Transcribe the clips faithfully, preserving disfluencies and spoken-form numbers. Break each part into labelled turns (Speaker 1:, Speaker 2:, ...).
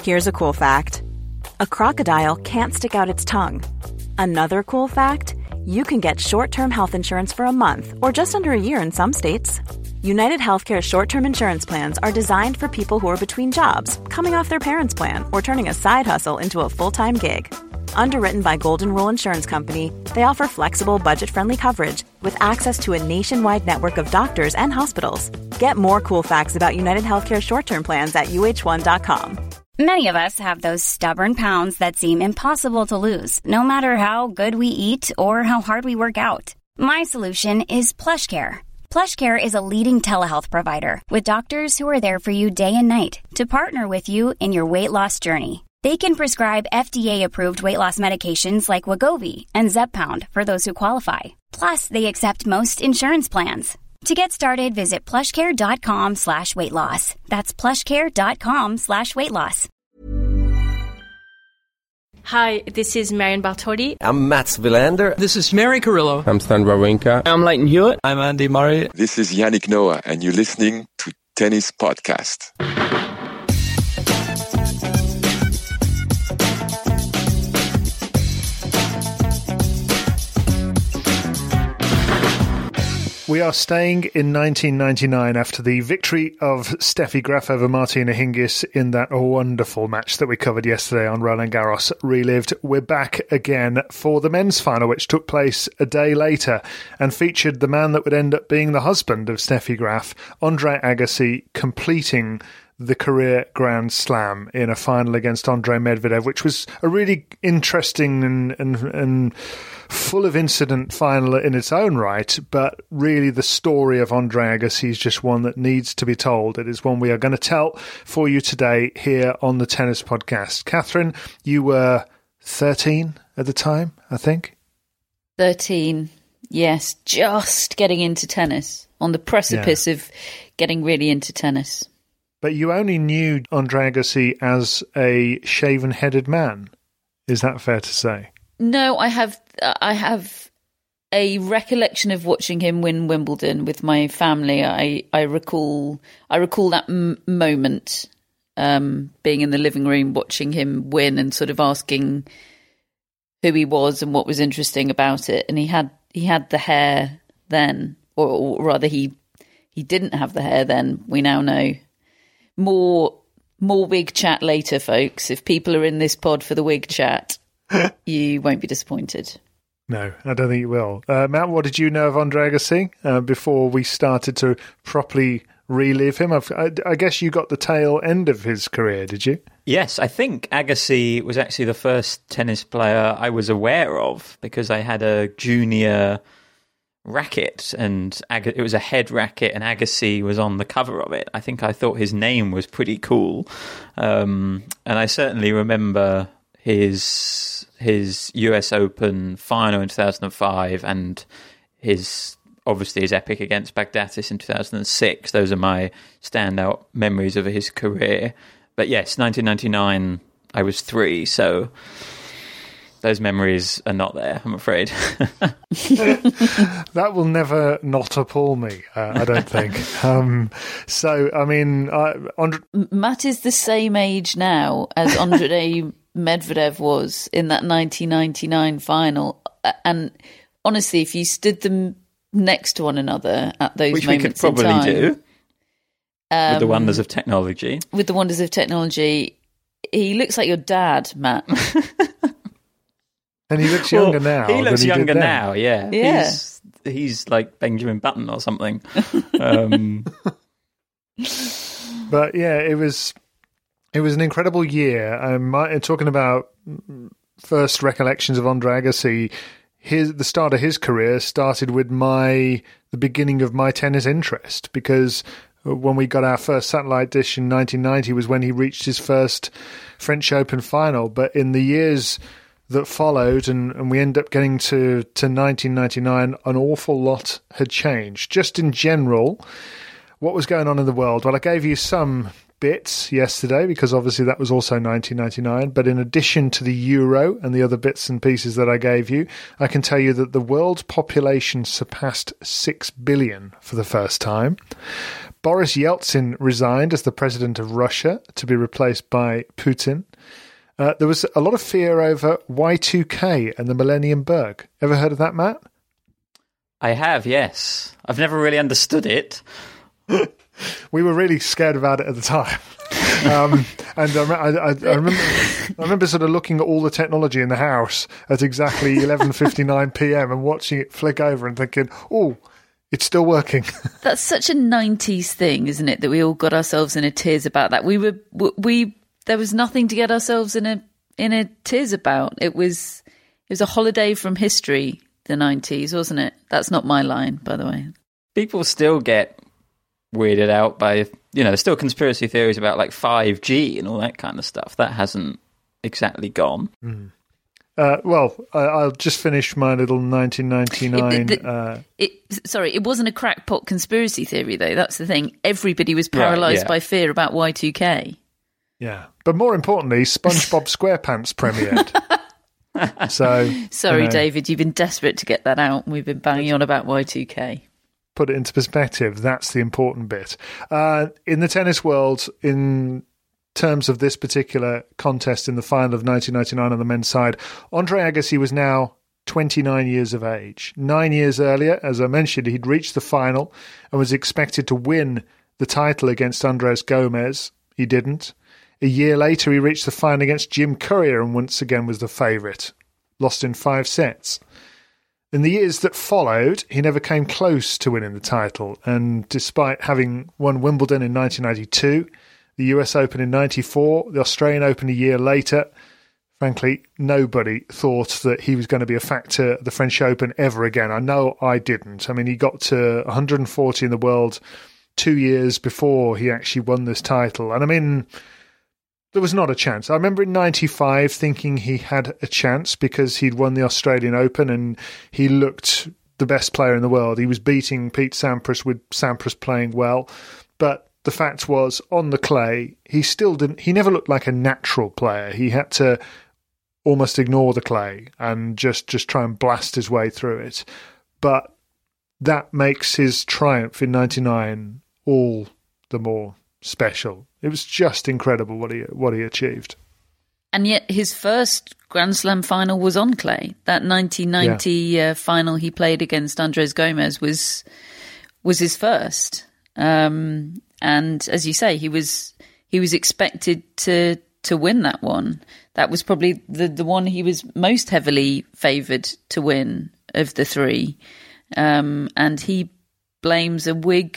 Speaker 1: Here's a cool fact. A crocodile can't stick out its tongue. Another cool fact, you can get short-term health insurance for a month or just under a year in some states. United Healthcare short-term insurance plans are designed for people who are between jobs, coming off their parents' plan, or turning a side hustle into a full-time gig. Underwritten by Golden Rule Insurance Company, they offer flexible, budget-friendly coverage with access to a nationwide network of doctors and hospitals. Get more cool facts about United Healthcare short-term plans at U H one dot com.
Speaker 2: Many of us have those stubborn pounds that seem impossible to lose, no matter how good we eat or how hard we work out. My solution is PlushCare. PlushCare is a leading telehealth provider with doctors who are there for you day and night to partner with you in your weight loss journey. They can prescribe F D A-approved weight loss medications like Wegovy and Zepbound for those who qualify. Plus, they accept most insurance plans. To get started, visit plushcare.com slash weight loss. That's plushcare.com slash weight loss.
Speaker 3: Hi, this is Marion Bartoli.
Speaker 4: I'm Mats Wilander.
Speaker 5: This is Mary Carillo.
Speaker 6: I'm Stan Wawrinka.
Speaker 5: I'm Leighton Hewitt.
Speaker 7: I'm Andy Murray.
Speaker 8: This is Yannick Noah, and you're listening to Tennis Podcast.
Speaker 9: We are staying in nineteen ninety-nine after the victory of Steffi Graf over Martina Hingis in that wonderful match that we covered yesterday on Roland Garros Relived. We're back again for the men's final, which took place a day later and featured the man that would end up being the husband of Steffi Graf, Andre Agassi, completing the career Grand Slam in a final against Andre Medvedev, which was a really interesting and, and, and full of incident final in its own right, but really the story of Andre Agassi is just one that needs to be told. It is one we are going to tell for you today here on the Tennis Podcast. Catherine, you were thirteen at the time, I think?
Speaker 10: thirteen, yes, just getting into tennis, on the precipice yeah. of getting really into tennis.
Speaker 9: But you only knew Andre Agassi as a shaven-headed man. Is that fair to say?
Speaker 10: No, I have I have a recollection of watching him win Wimbledon with my family. I, I recall I recall that m- moment, um, being in the living room watching him win and sort of asking who he was and what was interesting about it. And he had he had the hair then, or, or rather he he didn't have the hair then. We now know. More more wig chat later, folks. If people are in this pod for the wig chat, you won't be disappointed.
Speaker 9: No, I don't think you will. Uh, Matt, what did you know of Andre Agassi uh, before we started to properly relive him? I've, I, I guess you got the tail end of his career, did you?
Speaker 7: Yes, I think Agassi was actually the first tennis player I was aware of because I had a junior racket and Ag- it was a head racket and Agassi was on the cover of it. I think I thought his name was pretty cool. Um, and I certainly remember his his U S Open final in two thousand five and his obviously his epic against Baghdatis in two thousand six. Those are my standout memories of his career. But yes, nineteen ninety-nine, I was three, so those memories are not there, I'm afraid.
Speaker 9: That will never not appall me, uh, I don't think. Um, so, I mean... Uh, Andre-
Speaker 10: Matt is the same age now as Andre Medvedev was in that nineteen ninety-nine final. And honestly, if you stood them next to one another at those
Speaker 7: Which
Speaker 10: moments
Speaker 7: we could probably
Speaker 10: in time,
Speaker 7: do.
Speaker 10: Um,
Speaker 7: with the wonders of technology.
Speaker 10: With the wonders of technology, he looks like your dad, Matt.
Speaker 9: And he looks younger
Speaker 7: well,
Speaker 9: now.
Speaker 7: He looks
Speaker 9: than he
Speaker 7: younger
Speaker 9: did then.
Speaker 7: now, yeah.
Speaker 10: Yeah.
Speaker 7: He's, he's like Benjamin Button or something. Um,
Speaker 9: but yeah, it was it was an incredible year. Um, my, talking about first recollections of Andre Agassi, his the start of his career started with my the beginning of my tennis interest, because when we got our first satellite dish in nineteen ninety was when he reached his first French Open final. But in the years that followed, and, and we end up getting to, to nineteen ninety-nine, an awful lot had changed. Just in general, what was going on in the world? Well, I gave you some bits yesterday because obviously that was also nineteen ninety-nine. But in addition to the euro and the other bits and pieces that I gave you, I can tell you that the world's population surpassed six billion for the first time. Boris Yeltsin resigned as the president of Russia to be replaced by Putin. Uh, there was a lot of fear over Y two K and the Millennium Bug. Ever heard of that, Matt?
Speaker 7: I have, yes. I've never really understood it.
Speaker 9: We were really scared about it at the time. um, and I, I, I, I remember I remember sort of looking at all the technology in the house at exactly eleven fifty-nine p.m. and watching it flick over and thinking, oh, it's still working.
Speaker 10: That's such a nineties thing, isn't it, that we all got ourselves in a tears about that. We were, we, there was nothing to get ourselves in a, in a tears about. It was, it was a holiday from history, the nineties, wasn't it? That's not my line, by the way.
Speaker 7: People still get weirded out by, you know, there's still conspiracy theories about like five G and all that kind of stuff. That hasn't exactly gone.
Speaker 9: Mm. Uh, well, I, I'll just finish my little nineteen ninety-nine...
Speaker 10: It, the,
Speaker 9: uh,
Speaker 10: it, sorry, it wasn't a crackpot conspiracy theory, though. That's the thing. Everybody was paralysed right, yeah. by fear about Y two K.
Speaker 9: Yeah. But more importantly, SpongeBob SquarePants premiered. so,
Speaker 10: Sorry,
Speaker 9: you know,
Speaker 10: David, you've been desperate to get that out. We've been banging on about Y two K.
Speaker 9: Put it into perspective. That's the important bit. Uh, in the tennis world, in terms of this particular contest in the final of nineteen ninety-nine on the men's side, Andre Agassi was now twenty-nine years of age. Nine years earlier, as I mentioned, he'd reached the final and was expected to win the title against Andres Gomez. He didn't. A year later, he reached the final against Jim Courier and once again was the favourite. Lost in five sets. In the years that followed, he never came close to winning the title, and despite having won Wimbledon in nineteen ninety-two, the U S Open in ninety-four, the Australian Open a year later, frankly, nobody thought that he was going to be a factor at the French Open ever again. I know I didn't. I mean, he got to one hundred forty in the world two years before he actually won this title. And I mean, there was not a chance. I remember in ninety-five thinking he had a chance because he'd won the Australian Open and he looked the best player in the world. He was beating Pete Sampras with Sampras playing well. But the fact was, on the clay, he still didn't, he never looked like a natural player. He had to almost ignore the clay and just, just try and blast his way through it. But that makes his triumph in ninety-nine all the more special. It was just incredible what he what he achieved.
Speaker 10: And yet his first Grand Slam final was on clay. That nineteen ninety yeah. uh, final he played against Andres Gomez was was his first. Um, and as you say, he was he was expected to to win that one. That was probably the, the one he was most heavily favoured to win of the three. Um, and he blames a wig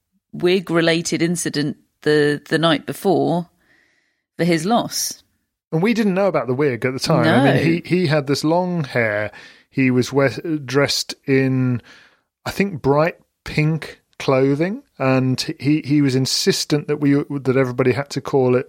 Speaker 10: wig related incident the the night before for his loss.
Speaker 9: And we didn't know about the wig at the time.
Speaker 10: No.
Speaker 9: I mean, he, he had this long hair. He was we- dressed in, I think, bright pink clothing, and he, he was insistent that we that everybody had to call it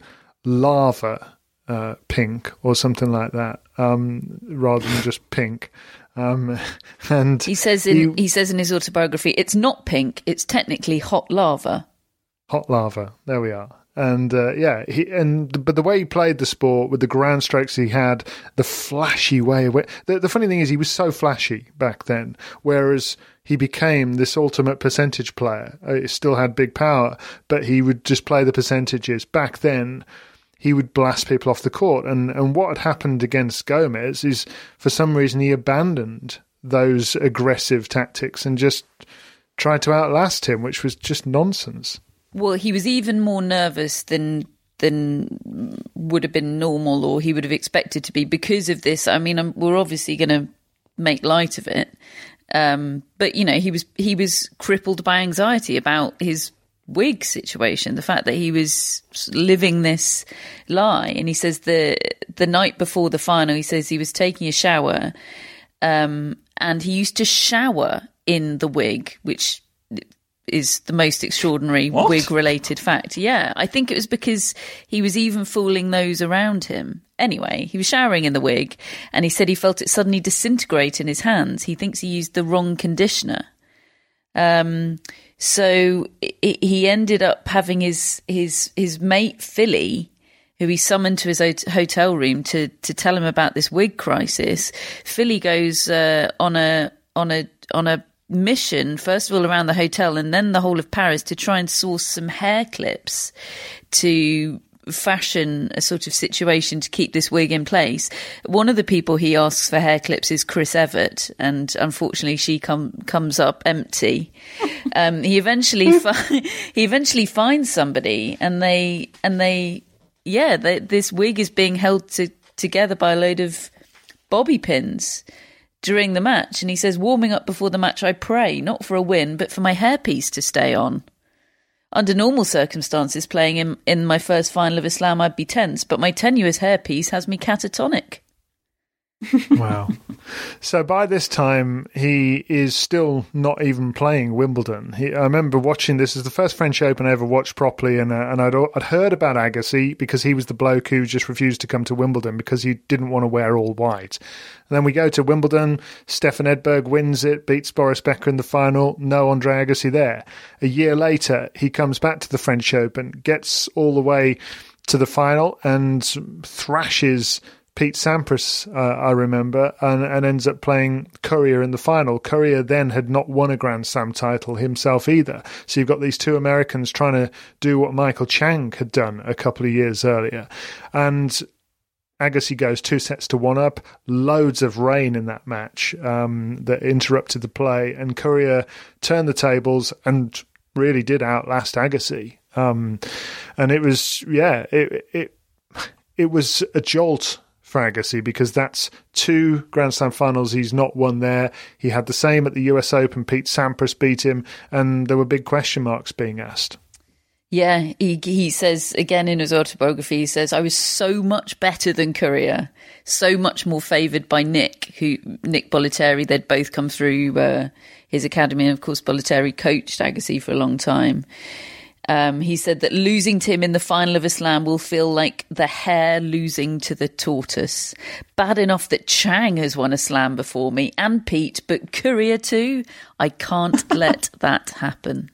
Speaker 9: lava uh, pink or something like that, um, rather than just pink. Um, and
Speaker 10: he says in he, he says in his autobiography, it's not pink; it's technically hot lava.
Speaker 9: Hot lava. There we are. And uh, yeah, he and but the way he played the sport with the ground strokes he had, the flashy way. The, the funny thing is, he was so flashy back then, whereas he became this ultimate percentage player. He still had big power, but he would just play the percentages. Back then, he would blast people off the court. And and what had happened against Gomez is, for some reason, he abandoned those aggressive tactics and just tried to outlast him, which was just nonsense.
Speaker 10: Well, he was even more nervous than than would have been normal, or he would have expected to be, because of this. I mean, I'm, we're obviously going to make light of it, um, but you know, he was he was crippled by anxiety about his wig situation, the fact that he was living this lie. And he says the the night before the final, he says he was taking a shower, um, and he used to shower in the wig, which is the most extraordinary
Speaker 7: what?
Speaker 10: wig-related fact. Yeah, I think it was because he was even fooling those around him. Anyway, he was showering in the wig, and he said he felt it suddenly disintegrate in his hands. He thinks he used the wrong conditioner. Um, So it, he ended up having his his his mate Philly, who he summoned to his hotel room to to tell him about this wig crisis. Philly goes uh, on a on a on a mission, first of all around the hotel and then the whole of Paris, to try and source some hair clips to fashion a sort of situation to keep this wig in place. One of the people he asks for hair clips is Chris Evert, and unfortunately she come, comes up empty. Um, he eventually fi- he eventually finds somebody, and they and they yeah they, this wig is being held to, together by a load of bobby pins during the match. And he says, warming up before the match, I pray, not for a win, but for my hairpiece to stay on. Under normal circumstances, playing in, in my first final of a slam, I'd be tense, but my tenuous hairpiece has me catatonic.
Speaker 9: Wow. So by this time, he is still not even playing Wimbledon. He, I remember watching this as the first French Open I ever watched properly, and uh, and I'd, I'd heard about Agassi because he was the bloke who just refused to come to Wimbledon because he didn't want to wear all white. And then we go to Wimbledon, Stefan Edberg wins it, beats Boris Becker in the final, no Andre Agassi there. A year later, he comes back to the French Open, gets all the way to the final and thrashes Pete Sampras, uh, I remember, and, and ends up playing Courier in the final. Courier then had not won a Grand Slam title himself either. So you've got these two Americans trying to do what Michael Chang had done a couple of years earlier. And Agassi goes two sets to one up, loads of rain in that match um, that interrupted the play, and Courier turned the tables and really did outlast Agassi. Um, and it was, yeah, it, it, it was a jolt for Agassi, because that's two Grand Slam finals he's not won there. He had the same at the U S Open. Pete Sampras beat him, and there were big question marks being asked.
Speaker 10: Yeah, he he says again in his autobiography, he says, I was so much better than Courier, so much more favoured by Nick, who Nick Bollettieri. They'd both come through uh, his academy, and of course Bollettieri coached Agassi for a long time. Um, he said that losing to him in the final of a slam will feel like the hare losing to the tortoise. Bad enough that Chang has won a slam before me, and Pete, but Courier too? I can't let that happen.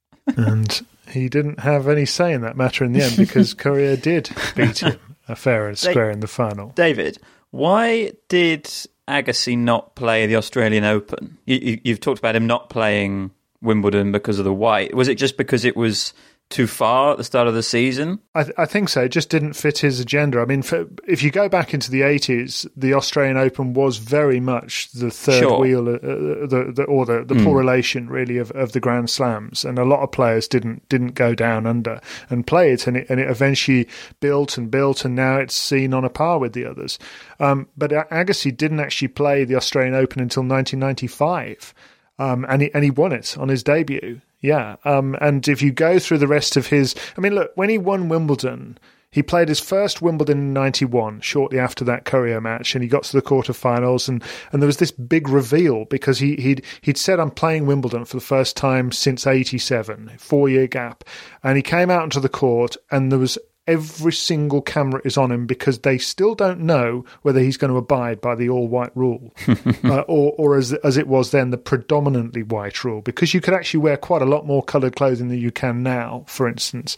Speaker 9: And he didn't have any say in that matter in the end, because Courier did beat him a fair and square in the final.
Speaker 7: David, why did Agassi not play the Australian Open? You, you, you've talked about him not playing Wimbledon because of the white. Was it just because it was too far at the start of the season?
Speaker 9: I, th- I think so. It just didn't fit his agenda. I mean, for, if you go back into the eighties, the Australian Open was very much the third
Speaker 7: sure.
Speaker 9: wheel, uh, the, the, or the, the mm. poor relation, really, of, of the Grand Slams. And a lot of players didn't didn't go down under and play it, and it, and it eventually built and built, and now it's seen on a par with the others. Um, but Agassi didn't actually play the Australian Open until nineteen ninety-five. Um, and he and he won it on his debut. Yeah. Um, and if you go through the rest of his... I mean, look, when he won Wimbledon, he played his first Wimbledon in ninety-one, shortly after that Courier match, and he got to the quarterfinals, and, and there was this big reveal, because he, he'd, he'd said, I'm playing Wimbledon for the first time since eighty-seven, four-year gap. And he came out onto the court, and there was... every single camera is on him, because they still don't know whether he's going to abide by the all-white rule uh, or, or as as it was then, the predominantly white rule, because you could actually wear quite a lot more coloured clothing than you can now, for instance.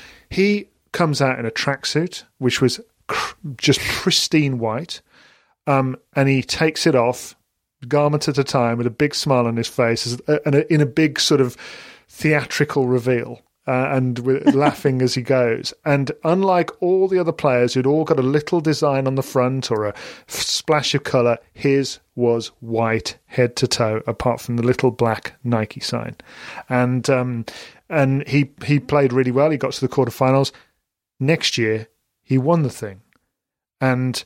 Speaker 9: He comes out in a tracksuit, which was cr- just pristine white, um, and he takes it off, garment at a time, with a big smile on his face, and in a big sort of theatrical reveal. Uh, and with, laughing as he goes. And unlike all the other players who'd all got a little design on the front or a f- splash of colour, his was white head to toe, apart from the little black Nike sign. And um, and he he played really well. He got to the quarterfinals. Next year, he won the thing. And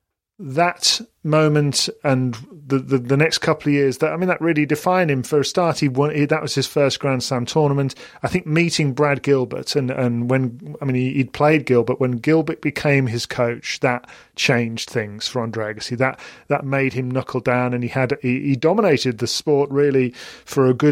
Speaker 9: that moment and the, the the next couple of years, that I mean, that really defined him. For a start, he won. He, that was his first Grand Slam tournament. I think meeting Brad Gilbert, and, and when I mean he, he'd played Gilbert, when Gilbert became his coach, that changed things for Andre Agassi. That that made him knuckle down, and he had he, he dominated the sport really for a good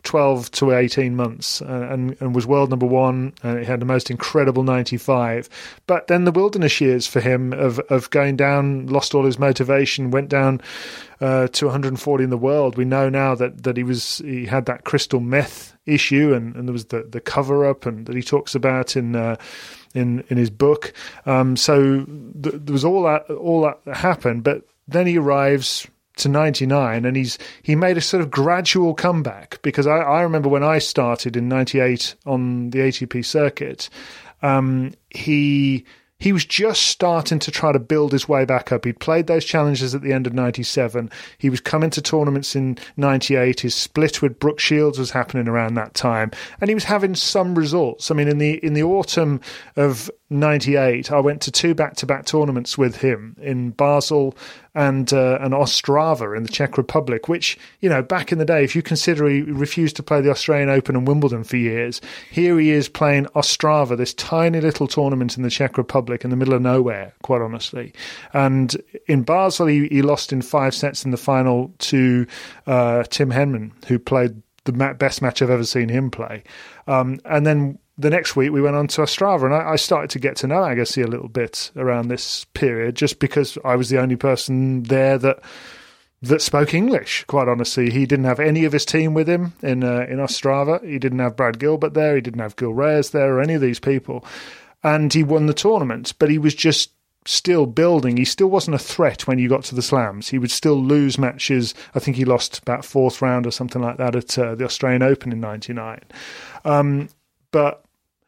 Speaker 9: twelve to eighteen months uh, and, and was world number one. Uh, he had the most incredible ninety-five. But then the wilderness years for him of, of going down, lost all his motivation, went down uh, to one hundred forty in the world. We know now that, that he was he had that crystal meth issue, and, and there was the, the cover-up and that he talks about in uh, in in his book. Um, so th- there was all that all that happened, but then he arrives to ninety-nine, and he's he made a sort of gradual comeback, because I, I remember when I started in ninety-eight on the A T P circuit, um, he he was just starting to try to build his way back up. He'd played those challenges at the end of ninety-seven. He was coming to tournaments in ninety-eight. His split with Brooke Shields was happening around that time, and he was having some results. I mean, in the in the autumn of ninety-eight, I went to two back-to-back tournaments with him in Basel and uh, and Ostrava in the Czech Republic, which, you know, back in the day, if you consider he refused to play the Australian Open and Wimbledon for years, here he is playing Ostrava, this tiny little tournament in the Czech Republic in the middle of nowhere, quite honestly. And in Basel, he, he lost in five sets in the final to uh, Tim Henman, who played the best match I've ever seen him play. Um, and then the next week we went on to Ostrava, and I, I started to get to know Agassi a little bit around this period, just because I was the only person there that that spoke English, quite honestly. He didn't have any of his team with him in uh, in Ostrava. He didn't have Brad Gilbert there. He didn't have Gil Reyes there, or any of these people. And he won the tournament, but he was just still building. He still wasn't a threat when you got to the slams. He would still lose matches. I think he lost about fourth round or something like that at uh, the Australian Open in ninety-nine. Um, but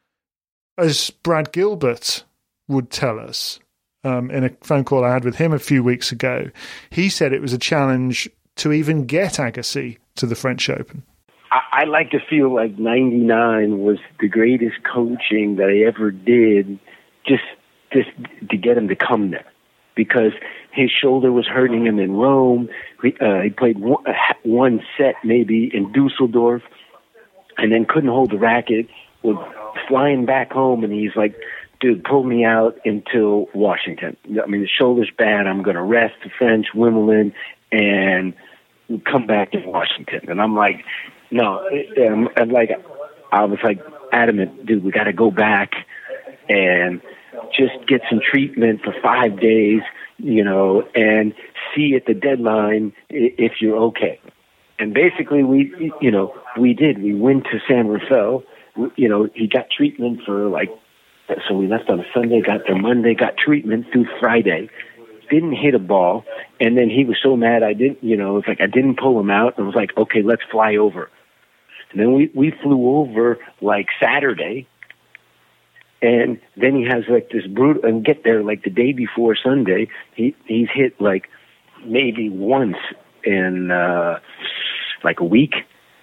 Speaker 9: as Brad Gilbert would tell us um, in a phone call I had with him a few weeks ago, he said it was a challenge to even get Agassi to the French Open.
Speaker 4: I, I like to feel like ninety-nine was the greatest coaching that I ever did, just just to get him to come there, because his shoulder was hurting him in Rome. He, uh, he played one, one set maybe in Dusseldorf, and then couldn't hold the racket. Was flying back home, and he's like, dude, pull me out until Washington. I mean, the shoulder's bad. I'm going to rest the French, Wimbledon, and come back to Washington. And I'm like, no. And, and like, I was like adamant, dude, we got to go back and just get some treatment for five days, you know, and see at the deadline if you're okay. And basically, we, you know, we did. We went to San Rafael. You know, he got treatment for like, so we left on a Sunday, got there Monday, got treatment through Friday, didn't hit a ball. And then he was so mad I didn't, you know, it's like I didn't pull him out. And I was like, okay, let's fly over. And then we, we flew over like Saturday. And then he has like this brutal, and get there like the day before Sunday, he he's hit like maybe once in uh, like a week.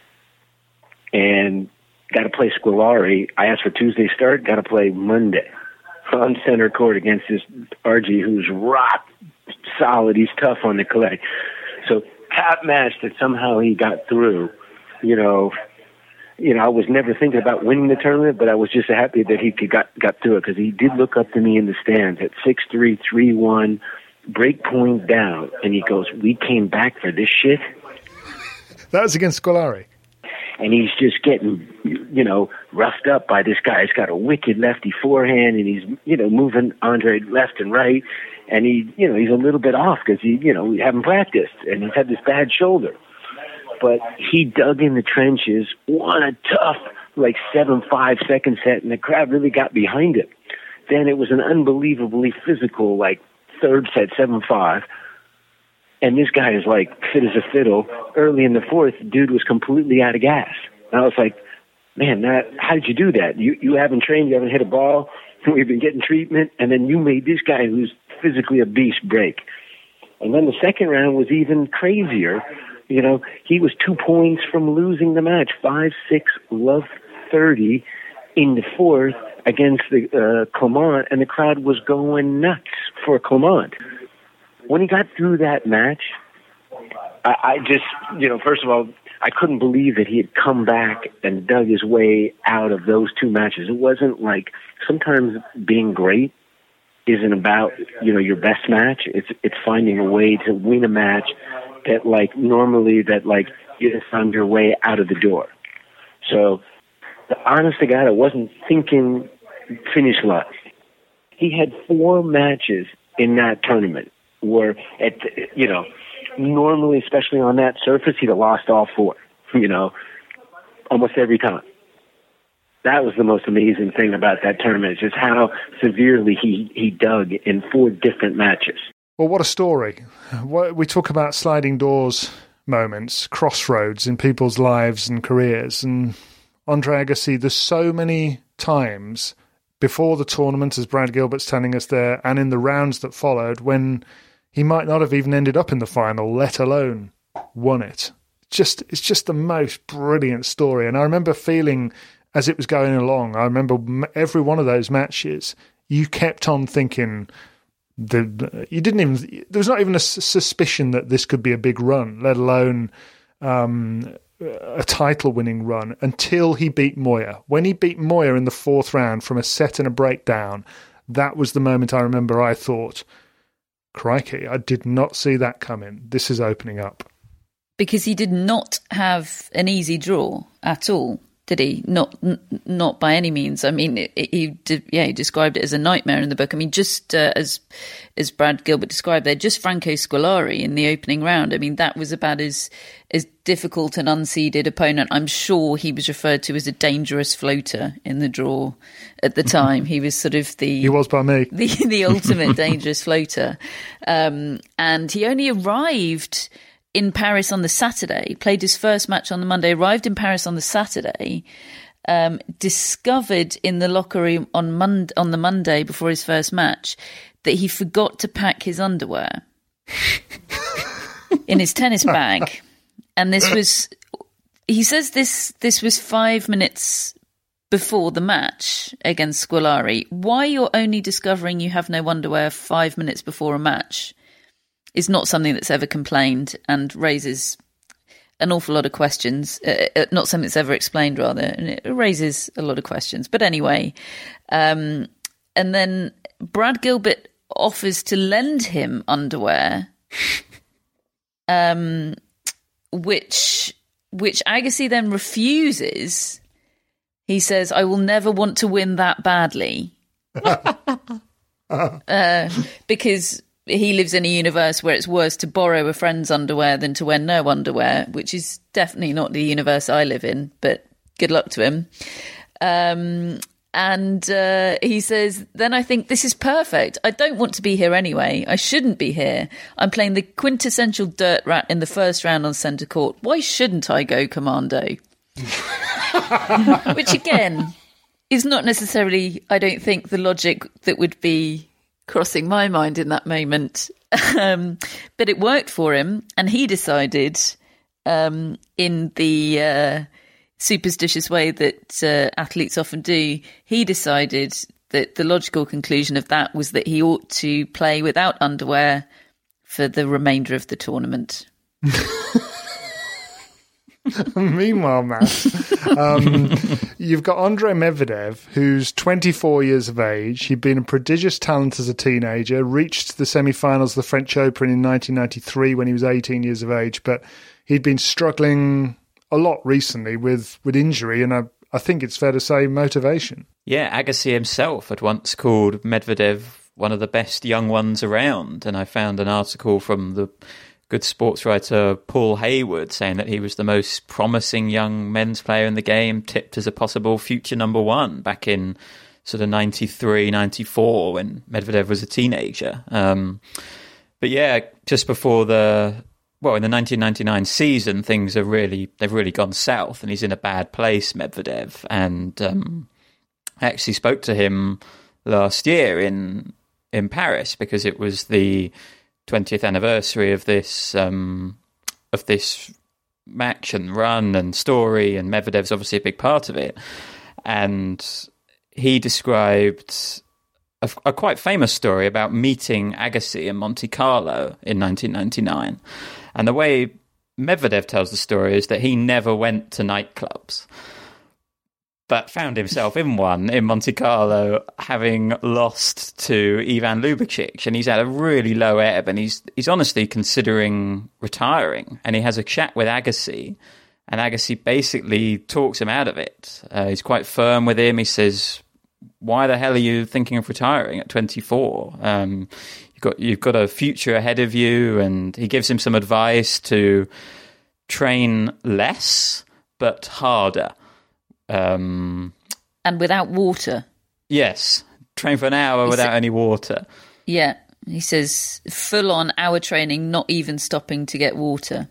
Speaker 4: And got to play Scolari. I asked for Tuesday start, got to play Monday on center court against this R G who's rock solid. He's tough on the clay. So top match that somehow he got through, you know, you know, I was never thinking about winning the tournament, but I was just happy that he could got, got through it, because he did look up to me in the stands at six three, three one, break point down, and he goes, we came back for this shit.
Speaker 9: That was against Scolari.
Speaker 4: And he's just getting, you know, roughed up by this guy. He's got a wicked lefty forehand, and he's, you know, moving Andre left and right. And he, you know, he's a little bit off because he, you know, we haven't practiced, and he's had this bad shoulder. But he dug in the trenches, won a tough, like, seven five second set, and the crowd really got behind him. Then it was an unbelievably physical, like, third set, seven five. And this guy is like fit as a fiddle. Early in the fourth, dude was completely out of gas. And I was like, man, that, how did you do that? You you haven't trained, you haven't hit a ball, we've been getting treatment, and then you made this guy who's physically a beast break. And then the second round was even crazier. You know, he was two points from losing the match, five six, love thirty in the fourth against the uh, Clement, and the crowd was going nuts for Clement. When he got through that match, I, I just, you know, first of all, I couldn't believe that he had come back and dug his way out of those two matches. It wasn't like, sometimes being great isn't about, you know, your best match. It's it's finding a way to win a match that, like, normally that, like, you just found your way out of the door. So, the honest to God, I wasn't thinking finish line. He had four matches in that tournament where, at you know, normally, especially on that surface, he'd have lost all four, you know, almost every time. That was the most amazing thing about that tournament, just how severely he, he dug in four different matches.
Speaker 9: Well, what a story. We talk about sliding doors moments, crossroads in people's lives and careers. And Andre Agassi, there's so many times before the tournament, as Brad Gilbert's telling us there, and in the rounds that followed, when he might not have even ended up in the final, let alone won it. Just, it's just the most brilliant story. And I remember feeling, as it was going along, I remember every one of those matches, you kept on thinking, the you didn't even, there was not even a suspicion that this could be a big run, let alone um, a title-winning run, until he beat Moya. When he beat Moya in the fourth round from a set and a breakdown, that was the moment I remember I thought, crikey, I did not see that coming. This is opening up.
Speaker 10: Because he did not have an easy draw at all, did he? Not n- not by any means. I mean, it, it, he did, yeah, he described it as a nightmare in the book. I mean, just uh, as as Brad Gilbert described there, just Franco Scolari in the opening round. I mean, that was about as as difficult an unseeded opponent. I'm sure he was referred to as a dangerous floater in the draw at the time. He was sort of the
Speaker 9: he was by me
Speaker 10: the the ultimate dangerous floater, um, and he only arrived in Paris on the Saturday, played his first match on the Monday, arrived in Paris on the Saturday, um, discovered in the locker room on Mon- on the Monday before his first match that he forgot to pack his underwear in his tennis bag. And this was, he says this, this was five minutes before the match against Scolari. Why you're only discovering you have no underwear five minutes before a match is not something that's ever complained and raises an awful lot of questions. Uh, not something that's ever explained, rather, and it raises a lot of questions. But anyway, um, and then Brad Gilbert offers to lend him underwear, um, which which Agassi then refuses. He says, "I will never want to win that badly," uh, because he lives in a universe where it's worse to borrow a friend's underwear than to wear no underwear, which is definitely not the universe I live in, but good luck to him. Um, and uh, he says, then I think this is perfect. I don't want to be here anyway. I shouldn't be here. I'm playing the quintessential dirt rat in the first round on centre court. Why shouldn't I go commando? Which, again, is not necessarily, I don't think, the logic that would be crossing my mind in that moment. Um, but it worked for him, and he decided, um, in the uh, superstitious way that uh, athletes often do, he decided that the logical conclusion of that was that he ought to play without underwear for the remainder of the tournament.
Speaker 9: Meanwhile, Matt, um, you've got Andre Medvedev, who's twenty-four years of age. He'd been a prodigious talent as a teenager, reached the semi-finals of the French Open in nineteen ninety-three when he was eighteen years of age, but he'd been struggling a lot recently with, with injury, and I, I think it's fair to say motivation. Yeah,
Speaker 7: Agassi himself had once called Medvedev one of the best young ones around, and I found an article from the good sports writer Paul Hayward saying that he was the most promising young men's player in the game, tipped as a possible future number one back in sort of ninety-three, ninety-four when Medvedev was a teenager. Um, but yeah, just before the, well, in the nineteen ninety-nine season, things are really, they've really gone south and he's in a bad place, Medvedev. And um, I actually spoke to him last year in in Paris because it was the twentieth anniversary of this um, of this match and run and story, and Medvedev's obviously a big part of it. And he described a, a quite famous story about meeting Agassi in Monte Carlo in nineteen ninety-nine. And the way Medvedev tells the story is that he never went to nightclubs, but found himself in one in Monte Carlo, having lost to Ivan Lubicic, and he's had a really low ebb, and he's he's honestly considering retiring. And he has a chat with Agassi, And Agassi basically talks him out of it. Uh, he's quite firm with him. He says, why the hell are you thinking of retiring at twenty-four? Um, you've got, you've got a future ahead of you. And he gives him some advice to train less, but harder. Um,
Speaker 10: and without water.
Speaker 7: Yes. Train for an hour he without sa- any water.
Speaker 10: Yeah. He says full on hour training, not even stopping to get water.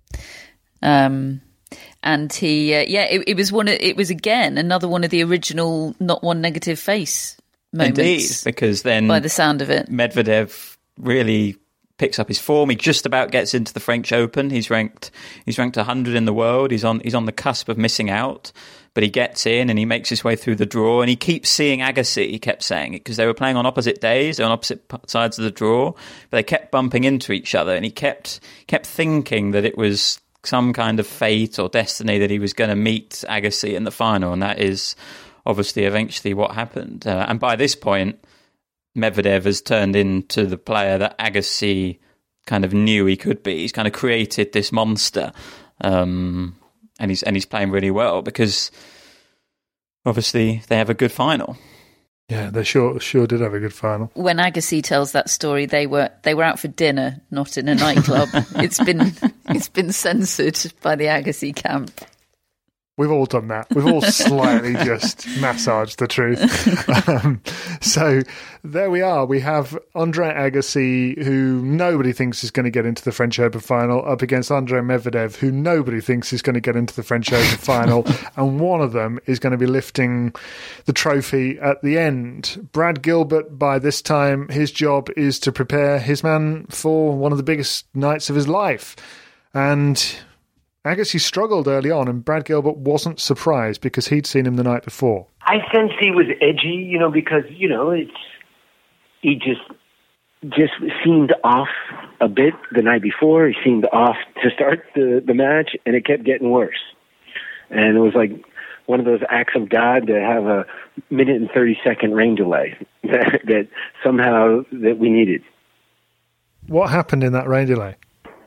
Speaker 10: Um, and he, uh, yeah, it, it was one. Of, it was again another one of the original "not one negative face" moments.
Speaker 7: Indeed, because then
Speaker 10: by the sound of it,
Speaker 7: Medvedev really picks up his form. He just about gets into the French Open. He's ranked. He's ranked one hundred in the world. He's on. He's on the cusp of missing out. But he gets in and he makes his way through the draw, and he keeps seeing Agassi, he kept saying it, because they were playing on opposite days, on opposite sides of the draw, but they kept bumping into each other, and he kept kept thinking that it was some kind of fate or destiny that he was going to meet Agassi in the final, and that is obviously eventually what happened. Uh, and by this point, Medvedev has turned into the player that Agassi kind of knew he could be. He's kind of created this monster. Um... And he's and he's playing really well because obviously they have a good final.
Speaker 9: Yeah, they sure sure did have a good final.
Speaker 10: When Agassi tells that story, they were they were out for dinner, not in a nightclub. it's been it's been censored by the Agassi camp.
Speaker 9: We've all done that. We've all slightly just massaged the truth. Um, so there we are. We have Andre Agassi, who nobody thinks is going to get into the French Open final, up against Andre Medvedev, who nobody thinks is going to get into the French Open final. And one of them is going to be lifting the trophy at the end. Brad Gilbert, by this time, his job is to prepare his man for one of the biggest nights of his life. And Agassi struggled early on, and Brad Gilbert wasn't surprised because he'd seen him the night before.
Speaker 4: I sensed he was edgy, you know, because, you know, it's he just just seemed off a bit the night before. He seemed off to start the, the match, and it kept getting worse. And it was like one of those acts of God to have a minute and thirty-second rain delay that, that somehow that we needed.
Speaker 9: What happened in that rain delay?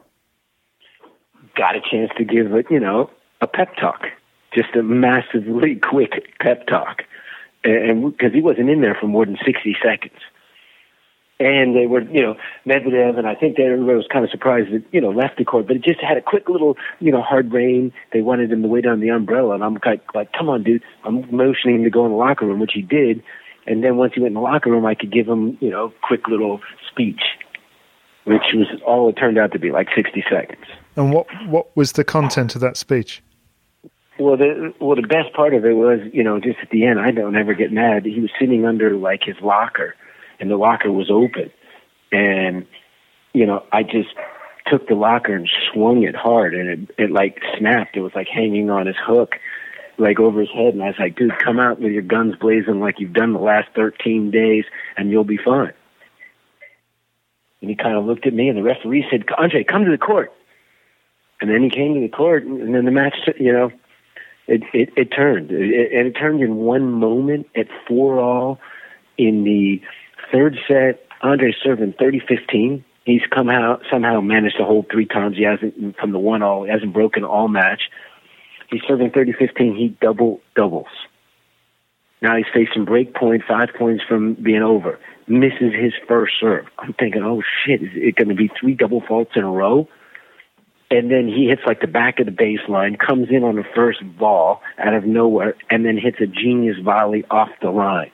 Speaker 4: Got a chance to give it, you know, a pep talk, just a massively quick pep talk, and because he wasn't in there for more than sixty seconds, and they were, you know, Medvedev, and I think that everybody was kind of surprised that, you know, left the court, but it just had a quick little, you know, hard rain. They wanted him to wait on the umbrella, and I'm like, like, come on, dude, I'm motioning him to go in the locker room, which he did, and then once he went in the locker room, I could give him, you know, quick little speech, which was all it turned out to be, like sixty seconds.
Speaker 9: And what, what was the content of that speech?
Speaker 4: Well, the well the best part of it was, you know, just at the end, I don't ever get mad. He was sitting under, like, his locker, and the locker was open. And, you know, I just took the locker and swung it hard, and it, it like, snapped. It was, like, hanging on his hook, like, over his head. And I was like, dude, come out with your guns blazing like you've done the last thirteen days, and you'll be fine. And he kind of looked at me, and the referee said, Andre, come to the court. And then he came to the court, and then the match, you know, it it, it turned. It, and it turned in one moment at four all in the third set. Andre's serving thirty fifteen. He's somehow, somehow managed to hold three times. He hasn't, from the one all, he hasn't broken all match. He's serving thirty fifteen. He double doubles. Now he's facing break point, five points from being over. Misses his first serve. I'm thinking, oh, shit, is it going to be three double faults in a row? And then he hits like the back of the baseline, comes in on the first ball out of nowhere, and then hits a genius volley off the line.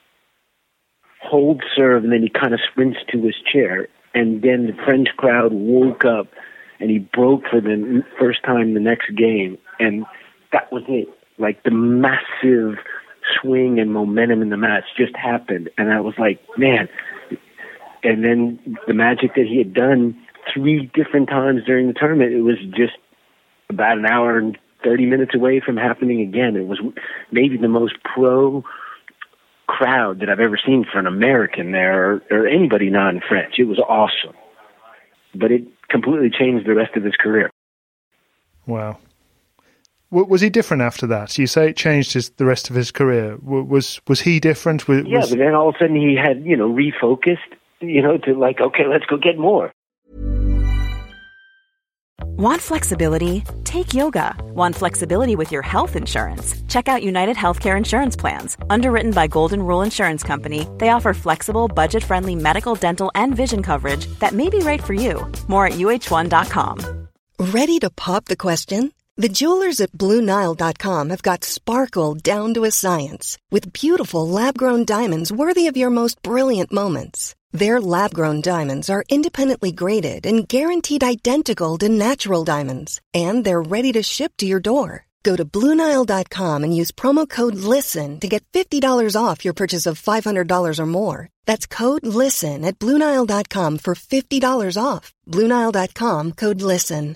Speaker 4: Hold serve, and then he kind of sprints to his chair. And then the French crowd woke up, and he broke for the first time the next game. And that was it. Like, the massive swing and momentum in the match just happened. And I was like, man. And then the magic that he had done three different times during the tournament, it was just about an hour and thirty minutes away from happening again. It was maybe the most pro crowd that I've ever seen for an American there, or, or anybody non-French. It was awesome. But it completely changed the rest of his career.
Speaker 9: Wow. Was he different after that? You say it changed his, the rest of his career. Was was he different? Was,
Speaker 4: yeah, but then all of a sudden he had, you know, refocused, you know, to like, okay, let's go get more.
Speaker 1: Want flexibility? Take yoga. Want flexibility with your health insurance? Check out United Healthcare Insurance Plans. Underwritten by Golden Rule Insurance Company, they offer flexible, budget-friendly medical, dental, and vision coverage that may be right for you. More at U H one dot com.
Speaker 5: Ready to pop the question? The jewelers at Blue Nile dot com have got sparkle down to a science with beautiful lab-grown diamonds worthy of your most brilliant moments. Their lab-grown diamonds are independently graded and guaranteed identical to natural diamonds, and they're ready to ship to your door. Go to Blue Nile dot com and use promo code LISTEN to get fifty dollars off your purchase of five hundred dollars or more. That's code LISTEN at Blue Nile dot com for fifty dollars off. Blue Nile dot com, code LISTEN.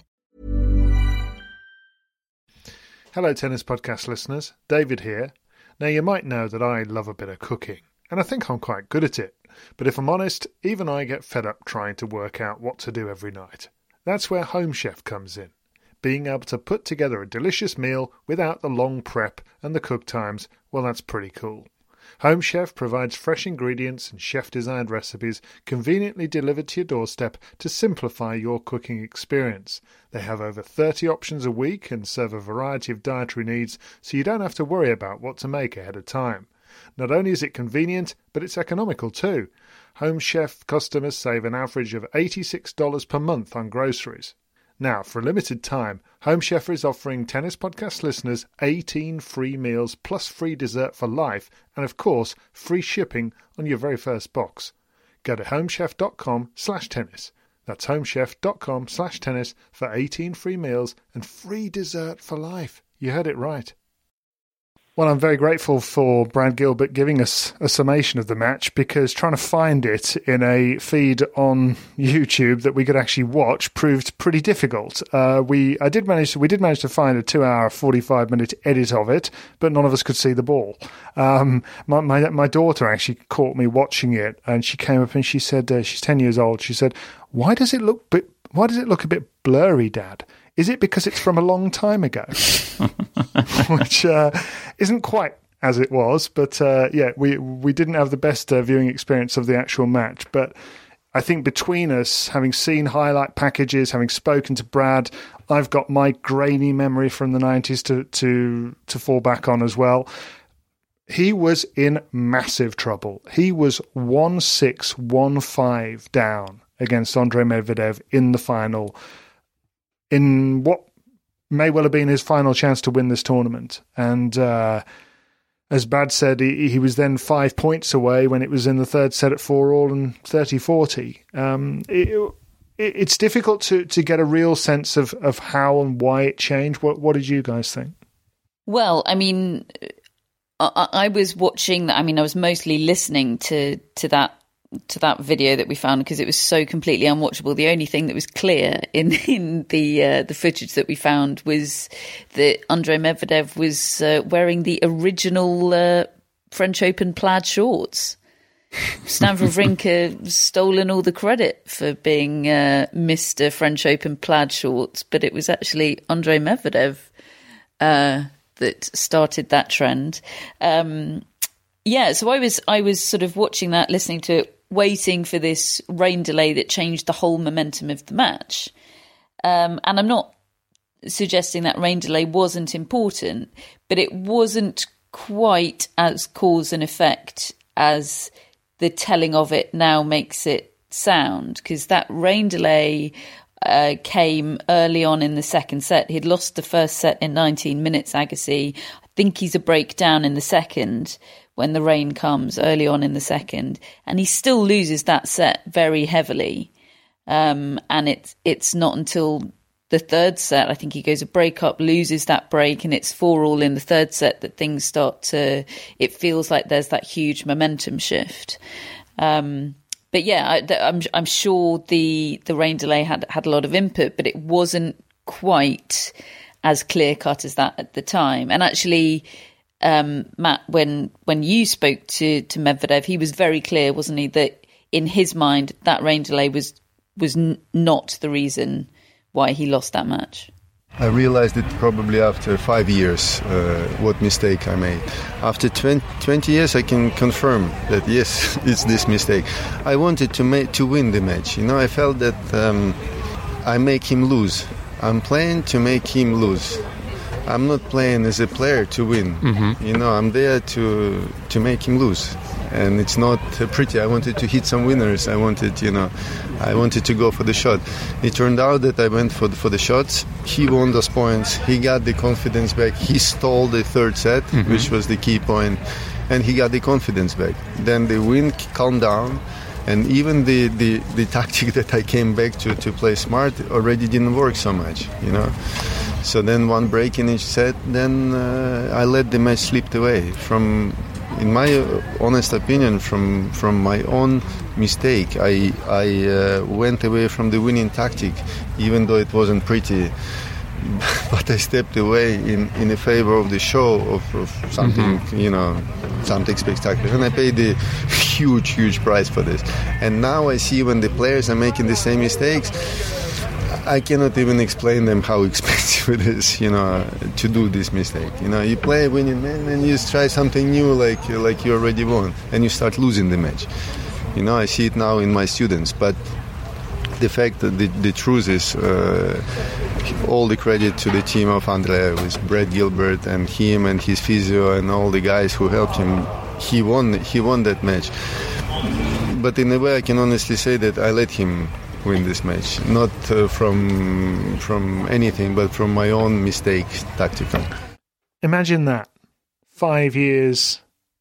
Speaker 9: Hello, Tennis Podcast listeners. David here. Now, you might know that I love a bit of cooking, and I think I'm quite good at it. But if I'm honest, even I get fed up trying to work out what to do every night. That's where Home Chef comes in. Being able to put together a delicious meal without the long prep and the cook times, well, that's pretty cool. Home Chef provides fresh ingredients and chef-designed recipes conveniently delivered to your doorstep to simplify your cooking experience. They have over thirty options a week and serve a variety of dietary needs, so you don't have to worry about what to make ahead of time. Not only is it convenient, but it's economical too. Home Chef customers save an average of eighty-six dollars per month on groceries. Now, for a limited time, Home Chef is offering Tennis Podcast listeners eighteen free meals plus free dessert for life and, of course, free shipping on your very first box. Go to homechef.com slash tennis. That's homechef.com slash tennis for eighteen free meals and free dessert for life. You heard it right. Well, I'm very grateful for Brad Gilbert giving us a summation of the match, because trying to find it in a feed on YouTube that we could actually watch proved pretty difficult. Uh, we I did manage to, we did manage to find a two-hour, forty-five minute edit of it, but none of us could see the ball. Um, my, my my daughter actually caught me watching it, and she came up and she said, uh, she's ten years old. She said, "Why does it look bit, Why does it look a bit blurry, Dad? Is it because it's from a long time ago?" Which uh, isn't quite as it was, but uh, yeah, we we didn't have the best uh, viewing experience of the actual match. But I think between us, having seen highlight packages, having spoken to Brad, I've got my grainy memory from the nineties to to to fall back on as well. He was in massive trouble. He was one six, one five down against Andrei Medvedev in the final, in what may well have been his final chance to win this tournament. And uh, as Brad said, he, he was then five points away when it was in the third set at four all and thirty forty. Um, it, it, it's difficult to, to get a real sense of, of how and why it changed. What, what did you guys think?
Speaker 10: Well, I mean, I, I was watching that. I mean, I was mostly listening to, to that to that video that we found, because it was so completely unwatchable. The only thing that was clear in in the uh, the footage that we found was that Andrei Medvedev was uh, wearing the original uh, French Open plaid shorts. Stan Wawrinka stolen all the credit for being uh, Mister French Open plaid shorts, but it was actually Andrei Medvedev uh, that started that trend. Um, yeah, so I was I was sort of watching that, listening to it, waiting for this rain delay that changed the whole momentum of the match. Um, and I'm not suggesting that rain delay wasn't important, but it wasn't quite as cause and effect as the telling of it now makes it sound, because that rain delay uh, came early on in the second set. He'd lost the first set in nineteen minutes, Agassi. I think he's a breakdown in the second when the rain comes early on in the second, and he still loses that set very heavily. Um, and it's it's not until the third set, I think he goes a break up, loses that break, and it's four all in the third set that things start to, it feels like there's that huge momentum shift. Um, but yeah, I, I'm I'm sure the the rain delay had had a lot of input, but it wasn't quite as clear cut as that at the time. And actually, Um, Matt, when when you spoke to, to Medvedev, he was very clear, wasn't he, that in his mind that rain delay was was n- not the reason why he lost that match.
Speaker 6: I realized it probably after five years, uh, what mistake I made. After twenty, twenty years, I can confirm that, yes, it's this mistake. I wanted to make, to win the match. You know, I felt that um, I make him lose. I'm playing to make him lose. I'm not playing as a player to win. Mm-hmm. You know, I'm there to to make him lose. And it's not uh, pretty. I wanted to hit some winners. I wanted, you know, I wanted to go for the shot. It turned out that I went for the, for the shots. He won those points. He got the confidence back. He stole the third set, mm-hmm. which was the key point, and he got the confidence back. Then the wind calmed down, and even the, the, the tactic that I came back to to play smart already didn't work so much, you know. So then one break in each set, then uh, I let the match slip away from. In my honest opinion, from from my own mistake, I I uh, went away from the winning tactic, even though it wasn't pretty. But I stepped away in, in a favor of the show of, of something, mm-hmm. you know, something spectacular, and I paid a huge, huge price for this. And now I see when the players are making the same mistakes, I cannot even explain them how expensive it is, you know, to do this mistake. You know, you play a winning man and you try something new like like you already won, and you start losing the match. You know, I see it now in my students. But the fact that the, the truth is, uh, all the credit to the team of Andrea, with Brad Gilbert and him and his physio and all the guys who helped him. He won. He won that match. But in a way, I can honestly say that I let him win this match, not uh, from from anything, but from my own mistake, tactical.
Speaker 9: Imagine that. Five years